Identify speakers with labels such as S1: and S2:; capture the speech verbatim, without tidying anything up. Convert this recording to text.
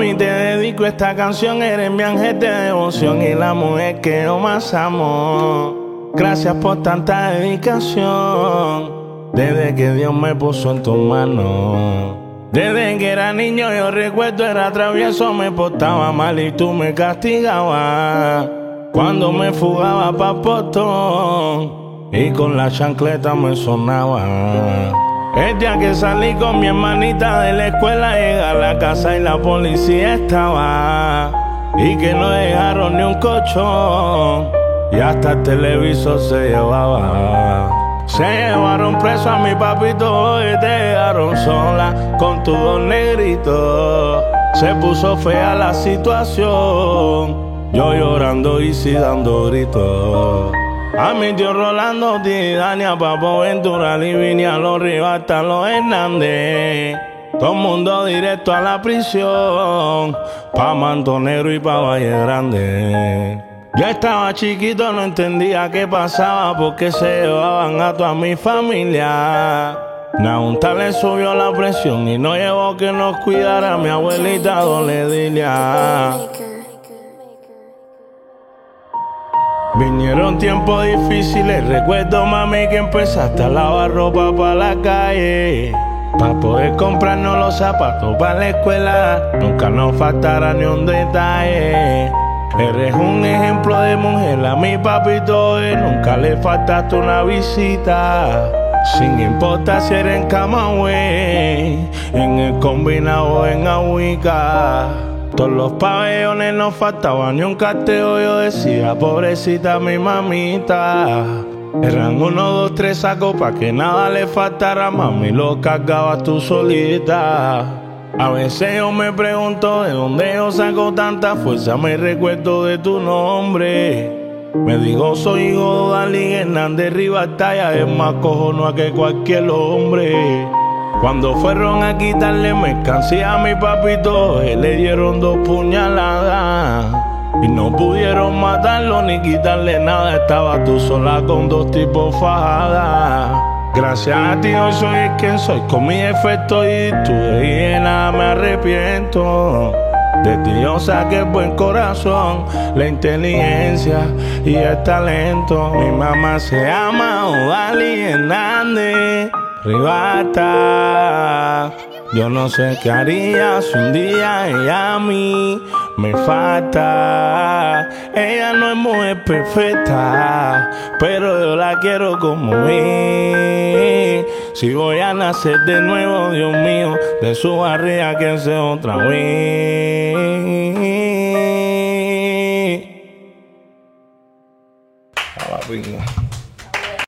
S1: Mami, te dedico esta canción, eres mi ángel de devoción y la mujer que yo más amo. Gracias por tanta dedicación, desde que Dios me puso en tus manos. Desde que era niño yo recuerdo era travieso, me portaba mal y tú me castigabas. Cuando me fugaba pa' Postón y con la chancleta me sonaba. El día que salí con mi hermanita de la escuela, llegué a la casa y la policía estaba. Y que no dejaron ni un colchón y hasta el televisor se llevaba. Se llevaron preso a mi papito y te dejaron sola con tus dos negritos. Se puso fea la situación, yo llorando y sí dando gritos. A mi tío Rolando, Dania, Papo Ventura, Livinia, los Rivas, hasta los Hernández. Todo el mundo directo a la prisión, pa' Mantonero y pa' Valle Grande. Yo estaba chiquito, no entendía qué pasaba, porque se llevaban a toda mi familia. La junta le subió la presión y no llevó que nos cuidara mi abuelita Doledilia. Vinieron tiempos difíciles, recuerdo mami que empezaste a lavar ropa pa' la calle, pa' poder comprarnos los zapatos pa' la escuela, nunca nos faltará ni un detalle. Eres un ejemplo de mujer a mi papito y nunca le faltaste una visita. Sin importar si eres en Camagüey, en el Combinado o en Agüica. Todos los pabellones no faltaba ni un carteo, yo decía pobrecita mi mamita. Eran uno, dos, tres sacos pa' que nada le faltara, mami lo cargabas tú solita. A veces yo me pregunto de dónde yo saco tanta fuerza, me recuerdo de tu nombre. Me digo soy hijo de Dalí Hernández Ribatalla, es más cojonuda que cualquier hombre. Cuando fueron a quitarle mercancía a mi papito, él le dieron dos puñaladas y no pudieron matarlo ni quitarle nada, estaba tú sola con dos tipos fajadas. Gracias a ti hoy soy el quien soy, con mi defecto y tú de nada me arrepiento. De ti yo saqué buen corazón, la inteligencia y el talento. Mi mamá se llama Odali Hernández Rivata. Yo no sé qué haría si un día ella a mí me falta. Ella no es mujer perfecta, pero yo la quiero como es. Si voy a nacer de nuevo, Dios mío, de su barriga que sea otra vez.